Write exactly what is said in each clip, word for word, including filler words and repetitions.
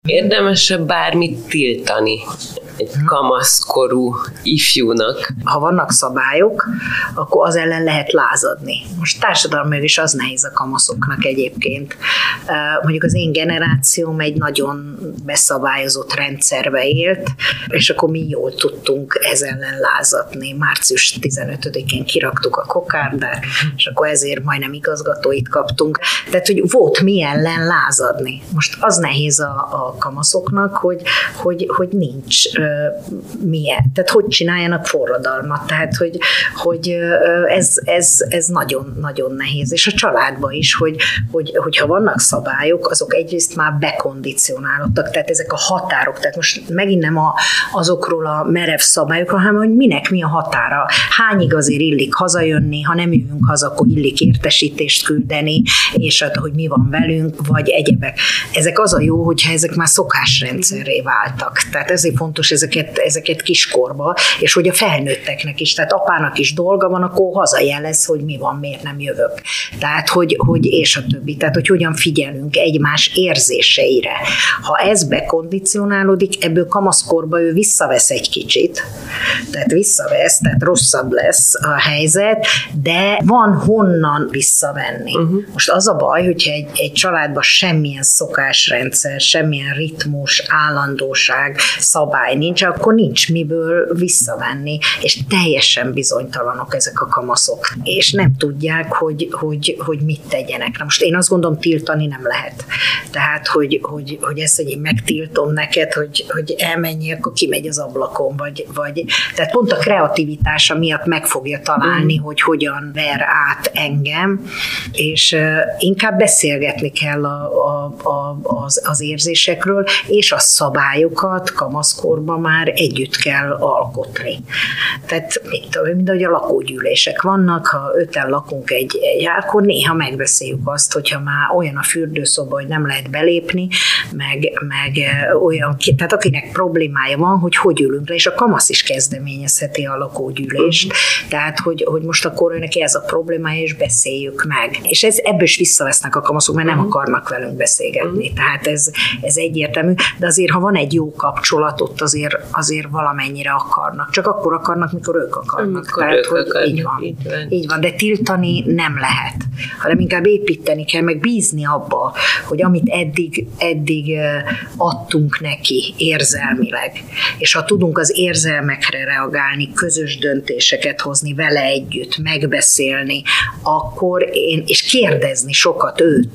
Érdemes-e bármit tiltani egy kamaszkorú ifjúnak? Ha vannak szabályok, akkor az ellen lehet lázadni. Most társadalmilag is az nehéz a kamaszoknak egyébként. Mondjuk az én generációm egy nagyon beszabályozott rendszerbe élt, és akkor mi jól tudtunk ez ellen lázadni. március tizenötödikén kiraktuk a kokárdát, és akkor ezért majdnem igazgatóit kaptunk. Tehát, hogy volt mi ellen lázadni. Most az nehéz a, a kamaszoknak, hogy, hogy, hogy nincs uh, milyen. Tehát, hogy csináljanak forradalmat. Tehát, hogy, hogy ez, ez, ez nagyon, nagyon nehéz. És a családban is, hogy, hogy, hogyha vannak szabályok, azok egyrészt már bekondicionálódtak. Tehát ezek a határok. Tehát most megint nem a, azokról a merev szabályokról, hanem hogy minek mi a határa. Hányig azért illik hazajönni, ha nem jövünk haza, akkor illik értesítést küldeni, és hogy mi van velünk, vagy egyebek. Ezek az a jó, hogyha ezek már szokásrendszerré váltak. Tehát ezért fontos ezeket, ezeket kiskorba, és hogy a felnőtteknek is, tehát apának is dolga van, akkor hazajelez, hogy mi van, miért nem jövök. Tehát, hogy, hogy és a többi. Tehát, hogy hogyan figyelünk egymás érzéseire. Ha ez bekondicionálódik, ebből kamaszkorba ő visszavesz egy kicsit, tehát visszavesz, tehát rosszabb lesz a helyzet, de van honnan visszavenni. Uh-huh. Most az a baj, hogyha egy, egy családban semmilyen szokásrendszer, semmilyen ritmus, állandóság, szabály nincs, akkor nincs miből visszavenni, és teljesen bizonytalanok ezek a kamaszok. És nem tudják, hogy, hogy, hogy mit tegyenek. Na most én azt gondolom, tiltani nem lehet. Tehát, hogy, hogy, hogy ezt, hogy én megtiltom neked, hogy, hogy elmenjél, akkor kimegy az ablakon, vagy, vagy tehát pont a kreativitása miatt meg fogja találni, mm. hogy hogyan ver át engem, és uh, inkább beszélgetni kell a, a, a, az, az érzésekről, és a szabályokat kamaszkorban már együtt kell alkotni. Tehát mint, mint ahogy a lakógyűlések vannak, ha öten lakunk egy, egy akkor néha megbeszéljük azt, hogyha már olyan a fürdőszoba, hogy nem lehet belépni, meg, meg olyan, tehát akinek problémája van, hogy hogy ülünk le, és a kamasz is kezdeményezheti a lakógyűlést, uh-huh. tehát hogy, hogy most akkor neki ez a problémája, és beszéljük meg. És ez, ebből is visszavesznek a kamaszok, mert nem uh-huh. akarnak velünk beszélgetni. Uh-huh. Tehát ez, ez egyértelmű, de azért, ha van egy jó kapcsolat, ott azért, azért valamennyire akarnak. Csak akkor akarnak, mikor ők akarnak. Amikor tehát, ők hogy akarnak. Így van. Így van. Így van, de tiltani nem lehet, hanem inkább építeni kell, meg bízni abba, hogy amit eddig, eddig adtunk neki érzelmileg, és ha tudunk az érzelmekre reagálni, közös döntéseket hozni vele együtt, megbeszélni, akkor én, és kérdezni sokat őt,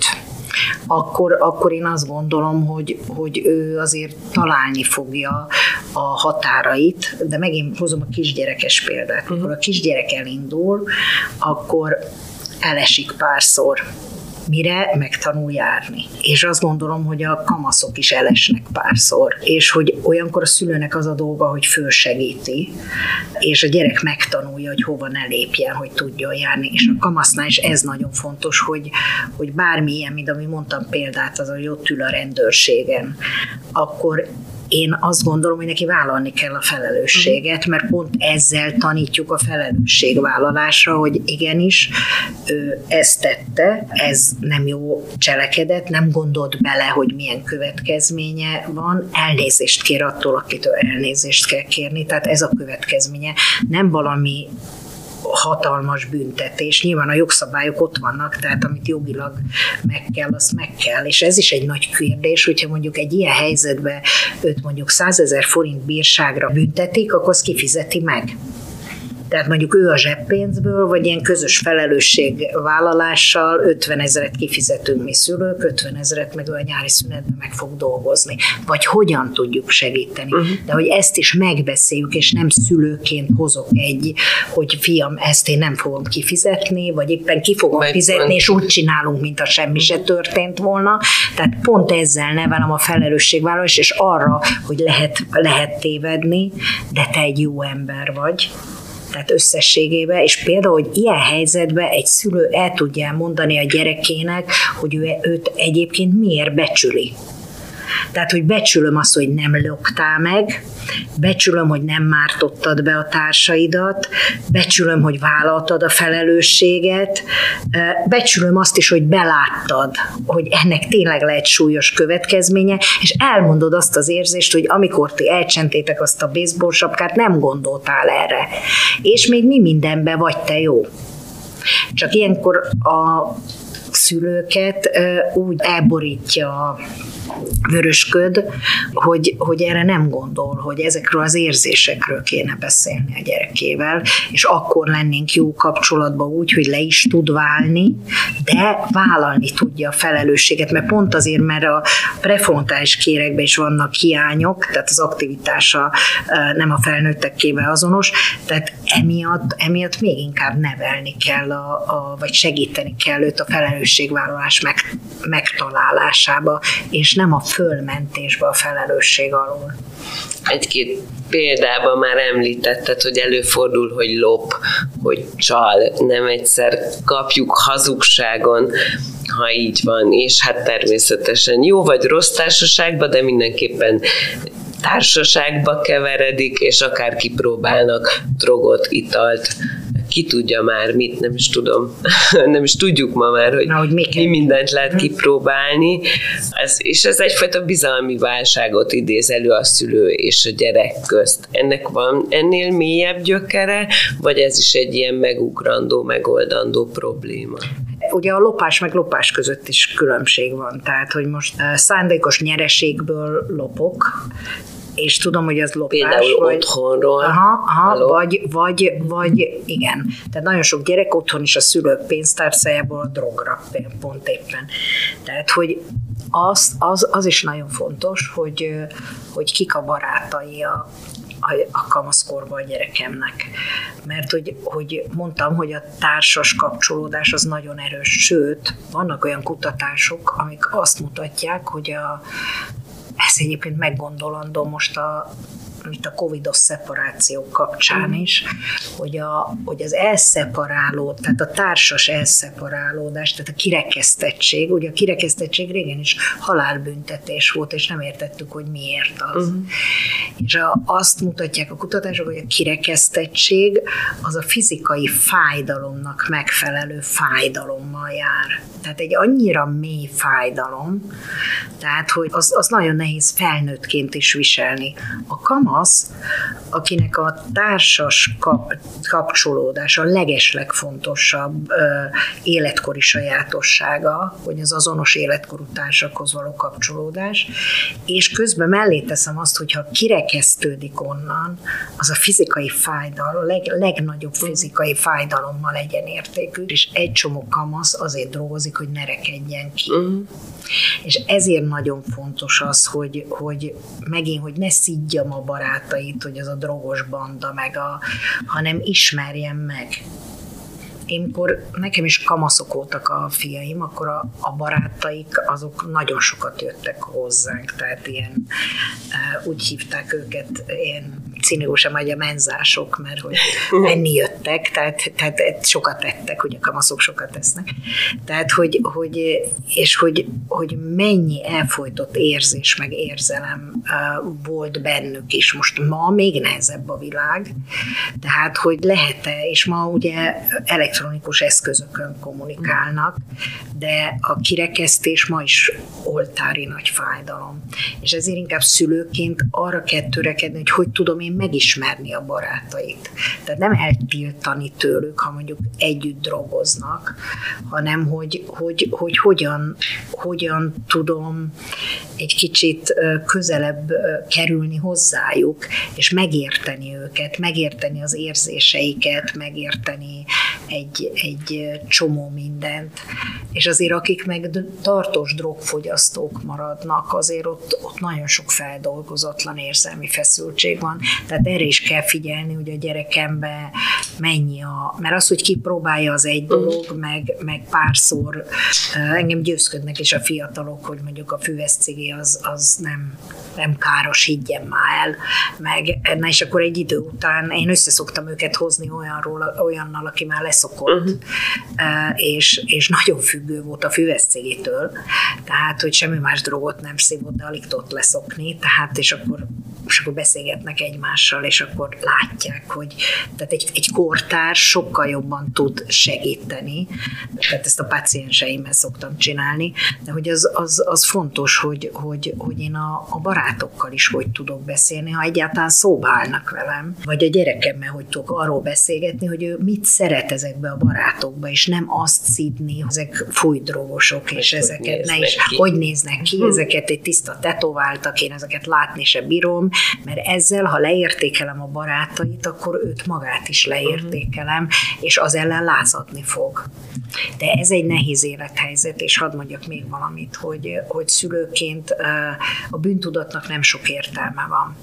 Akkor, akkor én azt gondolom, hogy, hogy ő azért találni fogja a határait, de megint hozom a kisgyerekes példát. Uh-huh. Amikor a kisgyerek elindul, akkor elesik párszor, mire megtanul járni. És azt gondolom, hogy a kamaszok is elesnek párszor, és hogy olyankor a szülőnek az a dolga, hogy fölsegíti, és a gyerek megtanulja, hogy hova ne lépjen, hogy tudjon járni. És a kamasznál is ez nagyon fontos, hogy, hogy bármilyen, mint ami mondtam példát, az, hogy ott ül a rendőrségen, akkor én azt gondolom, hogy neki vállalni kell a felelősséget, mert pont ezzel tanítjuk a felelősségvállalásra, hogy igenis, ő ezt tette, ez nem jó cselekedet, nem gondolt bele, hogy milyen következménye van, elnézést kér attól, akitől elnézést kell kérni, tehát ez a következménye, nem valami hatalmas büntetés. Nyilván a jogszabályok ott vannak, tehát amit jogilag meg kell, azt meg kell. És ez is egy nagy kérdés, hogyha mondjuk egy ilyen helyzetben őt mondjuk százezer forint bírságra büntetik, akkor azt kifizeti meg. Tehát mondjuk ő a zseppénzből, vagy ilyen közös felelősségvállalással ötvenezret kifizetünk mi szülők, ötvenezret meg a nyári szünetben meg fog dolgozni. Vagy hogyan tudjuk segíteni. Uh-huh. De hogy ezt is megbeszéljük, és nem szülőként hozok egy, hogy fiam, ezt én nem fogom kifizetni, vagy éppen ki fogom meg fizetni, és úgy csinálunk, mint a semmi se történt volna. Tehát pont ezzel nevelem a felelősségvállalást, és arra, hogy lehet, lehet tévedni, de te egy jó ember vagy. Tehát összességében, és például, hogy ilyen helyzetben egy szülő el tudja mondani a gyerekének, hogy ő, őt egyébként miért becsüli. Tehát, hogy becsülöm azt, hogy nem löktál meg, becsülöm, hogy nem mártottad be a társaidat, becsülöm, hogy vállaltad a felelősséget, becsülöm azt is, hogy beláttad, hogy ennek tényleg lehet súlyos következménye, és elmondod azt az érzést, hogy amikor ti elcsentétek azt a baseball sapkát, nem gondoltál erre. És még mi mindenben vagy te jó. Csak ilyenkor a szülőket úgy elborítja a vörösköd, hogy, hogy erre nem gondol, hogy ezekről az érzésekről kéne beszélni a gyerekével, és akkor lennénk jó kapcsolatban úgy, hogy le is tud válni, de vállalni tudja a felelősséget, mert pont azért, mert a prefrontális kéregben is vannak hiányok, tehát az aktivitása nem a felnőttekével azonos, tehát emiatt, emiatt még inkább nevelni kell, a, a, vagy segíteni kell őt a felelősségvállalás meg, megtalálásába, és nem a fölmentésbe a felelősség alól. Egy-két példában már említetted, hogy előfordul, hogy lop, hogy csal, nem egyszer kapjuk hazugságon, ha így van, és hát természetesen jó vagy rossz társaságban, de mindenképpen társaságba keveredik, és akár kipróbálnak drogot, italt, ki tudja már mit, nem is tudom, nem is tudjuk ma már, hogy, Na, hogy mi, mi mindent lehet kipróbálni, ez, és ez egyfajta bizalmi válságot idéz elő a szülő és a gyerek közt. Ennek van ennél mélyebb gyökere, vagy ez is egy ilyen megugrandó, megoldandó probléma? Ugye a lopás meg lopás között is különbség van, tehát hogy most szándékos nyereségből lopok, és tudom, hogy az lopás. Például vagy, otthonról. Aha, aha vagy, vagy, vagy igen. Tehát nagyon sok gyerek otthon is a szülők pénztárcájából a drogra pont éppen. Tehát, hogy az, az, az is nagyon fontos, hogy, hogy kik a barátai a, a, a kamaszkorban a gyerekemnek. Mert hogy, hogy mondtam, hogy a társas kapcsolódás az nagyon erős, sőt, vannak olyan kutatások, amik azt mutatják, hogy a ez egyébként meggondolandó most a, mint a covidos szeparációk kapcsán is, hogy, a, hogy az elszeparáló, tehát a társas elszeparálódás, tehát a kirekesztettség, ugye a kirekesztettség régen is halálbüntetés volt, és nem értettük, hogy miért az. Uh-huh. És a, azt mutatják a kutatások, hogy a kirekesztettség az a fizikai fájdalomnak megfelelő fájdalommal jár. Tehát egy annyira mély fájdalom, tehát hogy az, az nagyon nehéz felnőttként is viselni. A kamasz, akinek a társas kap, kapcsolódás a legeslegfontosabb ö, életkori sajátossága, hogy az azonos életkorú társakhoz való kapcsolódás, és közben mellé teszem azt, hogyha kirekesztődik onnan, az a fizikai fájdalom, a leg, legnagyobb fizikai fájdalommal egyenértékű, és egy csomó kamasz azért drogozik, hogy ne rekedjen ki. Uh-huh. És ezért nagyon fontos az, hogy, hogy megint, hogy ne szidjam a barátait, hogy az a drogos banda, meg a, hanem ismerjem meg. Énkor nekem is kamaszok voltak a fiaim, akkor a, a barátaik, azok nagyon sokat jöttek hozzánk, tehát ilyen, úgy hívták őket, ilyen cinikusan vagy a menzások, mert hogy enni jöttek, tehát, tehát sokat tettek, ugye a kamaszok sokat tesznek. Tehát, hogy, hogy és hogy, hogy mennyi elfojtott érzés, meg érzelem volt bennük is. Most ma még nehezebb a világ, tehát, hogy lehet-e, és ma ugye elektronikus eszközökön kommunikálnak, de a kirekesztés ma is oltári nagy fájdalom. És ezért inkább szülőként arra kell törekedni, hogy hogy tudom én megismerni a barátait. Tehát nem eltiltani tőlük, ha mondjuk együtt drogoznak, hanem hogy, hogy, hogy hogyan, hogyan tudom egy kicsit közelebb kerülni hozzájuk, és megérteni őket, megérteni az érzéseiket, megérteni egy, egy csomó mindent. És azért akik meg tartós drogfogyasztók maradnak, azért ott, ott nagyon sok feldolgozatlan érzelmi feszültség van. Tehát erre is kell figyelni, hogy a gyerekemben mennyi a... Mert az, hogy kipróbálja, az egy dolog, meg, meg párszor engem győzködnek is a fiatalok, hogy mondjuk a füves cigi az, az nem, nem káros, higgyen már el, meg, na és akkor egy idő után én összeszoktam őket hozni olyanról, olyannal, aki már leszokott, uh-huh. és, és nagyon függő volt a füveszcégétől, tehát, hogy semmi más drogot nem szívott, de alig tudott leszokni, tehát, és akkor, és akkor beszélgetnek egymással, és akkor látják, hogy tehát egy, egy kortárs sokkal jobban tud segíteni, tehát ezt a pácienseimmel szoktam csinálni, de hogy az, az, az fontos, hogy, hogy, hogy én a, a barátokkal is hogy tudok beszélni, ha egyáltalán szóba állnak velem, vagy a gyerekemmel hogy tudok arról beszélgetni, hogy ő mit szeret ezekbe a barátokba, és nem azt szidni, hogy ezek fújdrogosok, és hogy ezeket ne is, ki. hogy néznek ki, hm. ezeket egy tiszta tetováltak, én ezeket látni se bírom, mert ezzel, ha leértékelem a barátait, akkor őt magát is leértékelem, és az ellen lázadni fog. De ez egy nehéz élethelyzet, és hadd mondjak még valamit, hogy, hogy szülőként a bűntudatnak nem sok értelme van.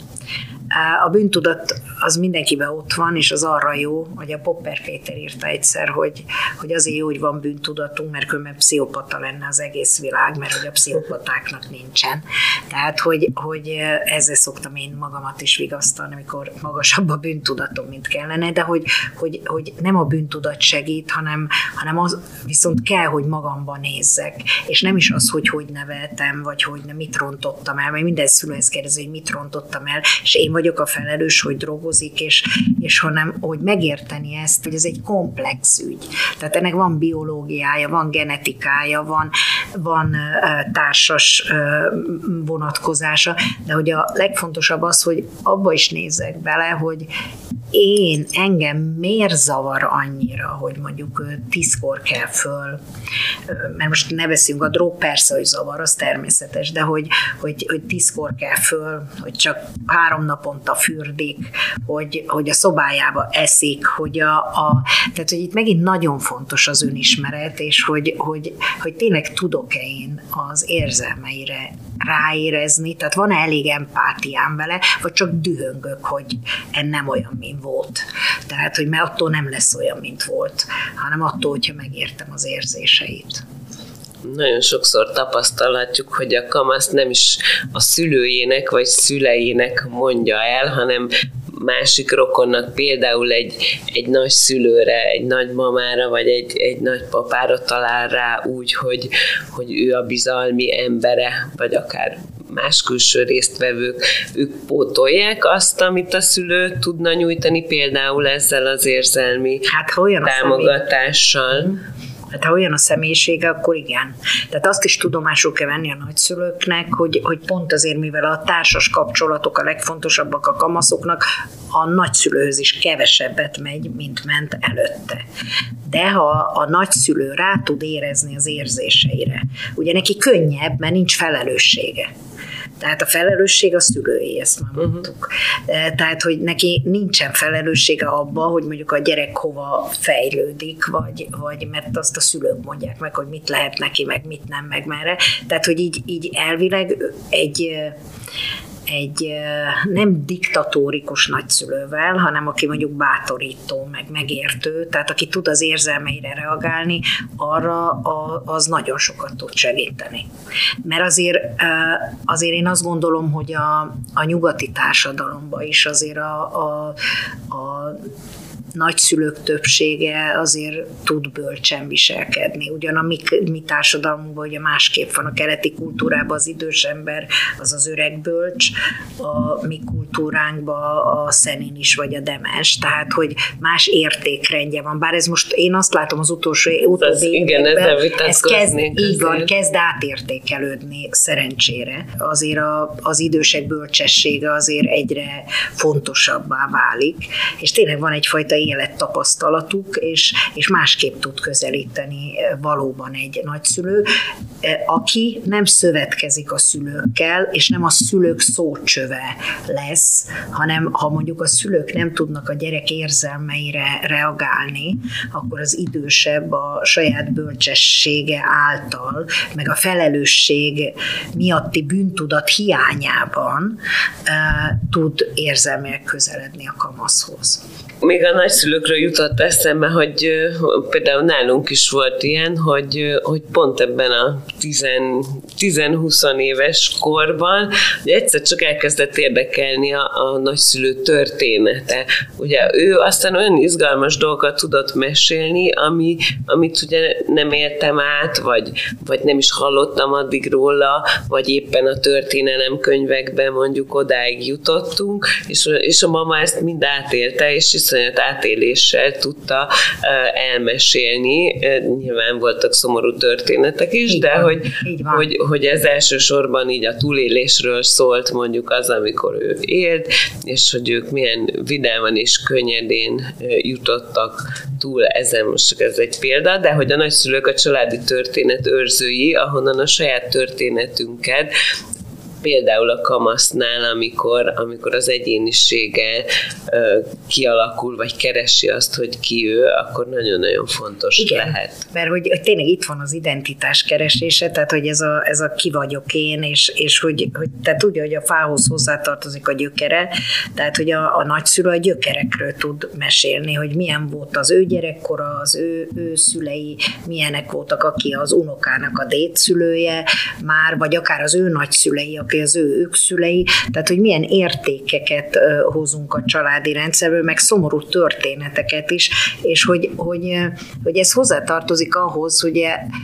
A bűntudat az mindenkiben ott van, és az arra jó, hogy a Popper Péter írta egyszer, hogy, hogy azért jó, hogy van bűntudatunk, mert különben pszichopata lenne az egész világ, mert hogy a pszichopatáknak nincsen. Tehát, hogy, hogy ezzel szoktam én magamat is vigasztalni, amikor magasabb a bűntudatom, mint kellene, de hogy, hogy, hogy nem a bűntudat segít, hanem, hanem az viszont kell, hogy magamban nézzek. És nem is az, hogy hogy neveltem, vagy hogy ne, mit rontottam el, mert minden szülő ezt kérdezi, hogy mit rontottam el, és én vagyok a felelős, hogy drogozik, és, és hanem, hogy megérteni ezt, hogy ez egy komplex ügy. Tehát ennek van biológiája, van genetikája, van, van társas vonatkozása, de hogy a legfontosabb az, hogy abba is nézzek bele, hogy én, engem miért zavar annyira, hogy mondjuk tízkor kell föl, mert most ne veszünk a drog, persze, hogy zavar, az természetes, de hogy, hogy, hogy tízkor kell föl, hogy csak három naponta fürdik, hogy, hogy a szobájába eszik, hogy a, a tehát, hogy itt megint nagyon fontos az önismeret, és hogy, hogy, hogy tényleg tudok-e én az érzelmeire ráérezni, tehát van-e elég empátiám vele, vagy csak dühöngök, hogy en nem olyan, mint volt. Tehát, hogy mert attól nem lesz olyan, mint volt, hanem attól, hogyha megértem az érzéseit. Nagyon sokszor tapasztalhatjuk, hogy a kamasz nem is a szülőjének vagy szüleinek mondja el, hanem másik rokonnak, például egy, egy nagyszülőre, egy nagymamára, vagy egy, egy nagypapára talál rá úgy, hogy, hogy ő a bizalmi embere, vagy akár más külső résztvevők, ők pótolják azt, amit a szülő tudna nyújtani, például ezzel az érzelmi hát, olyan támogatással. Hát ha olyan a személyisége, akkor igen. Tehát azt is tudomásul kell venni a nagyszülőknek, hogy, hogy pont azért, mivel a társas kapcsolatok a legfontosabbak a kamaszoknak, a nagyszülőhöz is kevesebbet megy, mint ment előtte. De ha a nagyszülő rá tud érezni az érzéseire, ugye neki könnyebb, mert nincs felelőssége. Tehát a felelősség a szülői, ezt már mondtuk. Uh-huh. Tehát, hogy neki nincsen felelőssége abban, hogy mondjuk a gyerek hova fejlődik, vagy, vagy mert azt a szülők mondják meg, hogy mit lehet neki, meg mit nem, meg merre. Tehát, hogy így, így elvileg egy... egy nem diktatórikus nagyszülővel, hanem aki mondjuk bátorító, meg megértő, tehát aki tud az érzelmeire reagálni, arra az nagyon sokat tud segíteni. Mert azért, azért én azt gondolom, hogy a, a nyugati társadalomban is azért a, a, a nagyszülők többsége azért tud bölcsen viselkedni. Ugyan a mi, mi társadalmunkban ugye másképp van, a keleti kultúrában az idős ember az az öreg bölcs, a mi kultúránkban a szenin is vagy a demes, tehát hogy más értékrendje van. Bár ez most én azt látom az utolsó utóbbi években, ez kezd, így van, kezd átértékelődni szerencsére. Azért a, az idősek bölcsessége azért egyre fontosabbá válik, és tényleg van egyfajta élettapasztalatuk, és, és másképp tud közelíteni valóban egy nagyszülő, aki nem szövetkezik a szülőkkel, és nem a szülők szócsöve lesz, hanem ha mondjuk a szülők nem tudnak a gyerek érzelmeire reagálni, akkor az idősebb a saját bölcsessége által, meg a felelősség miatti bűntudat hiányában uh, tud érzelmileg közeledni a kamaszhoz. Még a nagy nagyszülőkről jutott eszembe, hogy például nálunk is volt ilyen, hogy, hogy pont ebben a tíz-húsz éves korban, hogy egyszer csak elkezdett érdekelni a, a nagyszülő története. Ugye ő aztán olyan izgalmas dolgokat tudott mesélni, ami, amit ugye nem éltem át, vagy, vagy nem is hallottam addig róla, vagy éppen a történelemkönyvekben mondjuk odáig jutottunk, és, és a mama ezt mind átélte, és iszonyat átéléssel tudta elmesélni. Nyilván voltak szomorú történetek is, így de van, hogy, hogy, hogy ez elsősorban így a túlélésről szólt mondjuk az, amikor ő élt, és hogy ők milyen vidáman és könnyedén jutottak túl ezen, most ez egy példa, de hogy a nagyszülők a családi történet őrzői, ahonnan a saját történetünket, például a kamasznál, amikor, amikor az egyénisége uh, kialakul, vagy keresi azt, hogy ki ő, akkor nagyon-nagyon fontos igen, lehet. Mert hogy, hogy tényleg itt van az identitás keresése, tehát hogy ez a, ez a ki vagyok én, és, és hogy, hogy tehát tudja, hogy a fához hozzátartozik a gyökere, tehát hogy a, a nagyszülő a gyökerekről tud mesélni, hogy milyen volt az ő gyerekkora, az ő, ő szülei, milyenek voltak, aki az unokának a dédszülője már, vagy akár az ő nagyszülei, aki az ő ők szülei, tehát hogy milyen értékeket hozunk a családi rendszerből, meg szomorú történeteket is, és hogy, hogy, hogy ez hozzátartozik ahhoz, hogy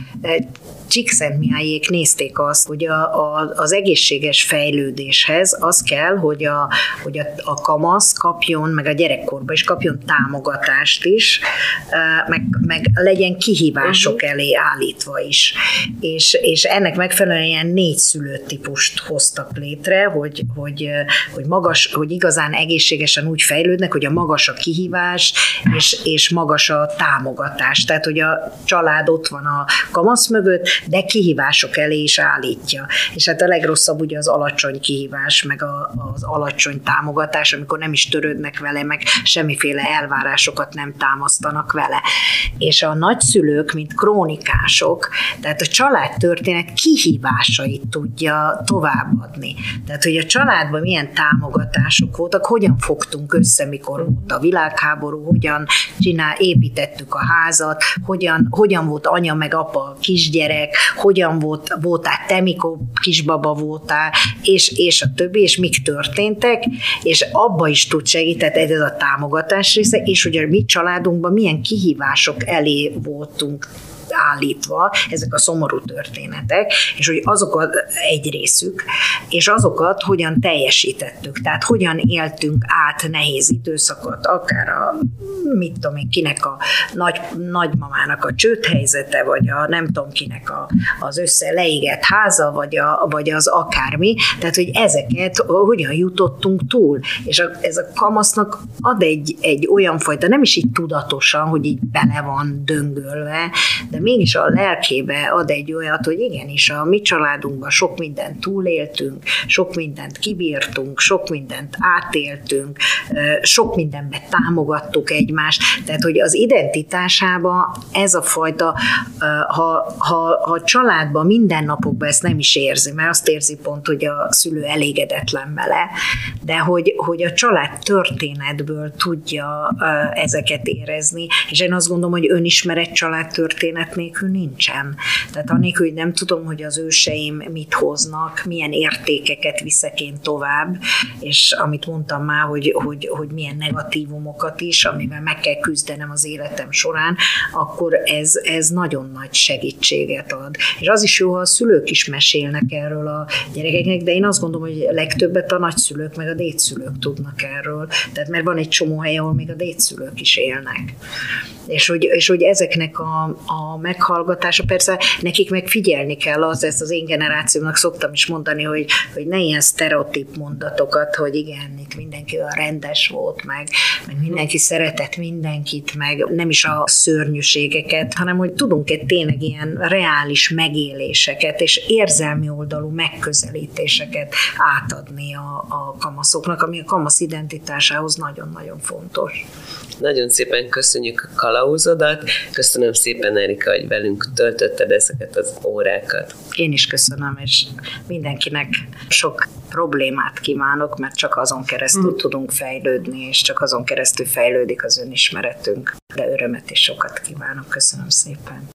Csíkszentmihalyiék nézték azt, hogy a, a, az egészséges fejlődéshez az kell, hogy a, hogy a, a kamasz kapjon, meg a gyerekkorban is kapjon támogatást is, meg, meg legyen kihívások elé állítva is. És, és ennek megfelelően ilyen négy szülőtípust hoztak létre, hogy, hogy, hogy, magas, hogy igazán egészségesen úgy fejlődnek, hogy a magas a kihívás, és, és magas a támogatás. Tehát, hogy a család ott van a kamasz mögött, de kihívások elé is állítja. És hát a legrosszabb ugye az alacsony kihívás, meg a, az alacsony támogatás, amikor nem is törődnek vele, meg semmiféle elvárásokat nem támasztanak vele. És a nagyszülők, mint krónikások, tehát a családtörténet kihívásait tudja továbbadni. Tehát, hogy a családban milyen támogatások voltak, hogyan fogtunk össze, mikor volt a világháború, hogyan csinál, építettük a házat, hogyan, hogyan volt anya meg apa kisgyerek, hogyan volt, voltál te, mikor kisbaba voltál, és, és a többi, és mik történtek, és abba is tud segíteni, ez a támogatás része, és hogy a mi családunkban milyen kihívások elé voltunk állítva, ezek a szomorú történetek, és hogy azokat egy részük, és azokat hogyan teljesítettük, tehát hogyan éltünk át nehéz időszakot, akár a, mit tudom én, kinek a nagy, nagymamának a csődhelyzete, vagy a nem tudom kinek a, az össze leégett háza, vagy, a, vagy az akármi, tehát hogy ezeket hogyan jutottunk túl, és a, ez a kamasznak ad egy, egy olyan fajta, nem is így tudatosan, hogy így bele van döngölve, de mégis a lelkébe ad egy olyat, hogy igenis a mi családunkban sok mindent túléltünk, sok mindent kibírtunk, sok mindent átéltünk, sok mindenben támogattuk egymást, tehát hogy az identitásában ez a fajta, ha, ha, ha a családban mindennapokban ezt nem is érzi, mert azt érzi pont, hogy a szülő elégedetlen vele, de hogy, hogy a család történetből tudja ezeket érezni, és én azt gondolom, hogy önismeret családtörténet nélkül nincsen. Tehát anélkül, hogy nem tudom, hogy az őseim mit hoznak, milyen értékeket viszek én tovább, és amit mondtam már, hogy, hogy, hogy milyen negatívumokat is, amivel meg kell küzdenem az életem során, akkor ez, ez nagyon nagy segítséget ad. És az is jó, ha a szülők is mesélnek erről a gyerekeknek, de én azt gondolom, hogy legtöbbet a nagyszülők meg a dédszülők tudnak erről. Tehát mert van egy csomó hely, ahol még a dédszülők is élnek. És hogy, és hogy ezeknek a, a meghallgatása, persze nekik meg figyelni kell, az, ezt az én generációmnak szoktam is mondani, hogy, hogy ne ilyen sztereotíp mondatokat, hogy igen, itt mindenki olyan rendes volt, meg, meg mindenki szeretett mindenkit, meg nem is a szörnyűségeket, hanem hogy tudunk egy tényleg ilyen reális megéléseket és érzelmi oldalú megközelítéseket átadni a, a kamaszoknak, ami a kamasz identitásához nagyon-nagyon fontos. Nagyon szépen köszönjük a kalauzodat, köszönöm szépen, Erika, Anika, hogy velünk töltötted ezeket az órákat. Én is köszönöm, és mindenkinek sok problémát kívánok, mert csak azon keresztül mm. tudunk fejlődni, és csak azon keresztül fejlődik az önismeretünk. De örömet és sokat kívánok. Köszönöm szépen.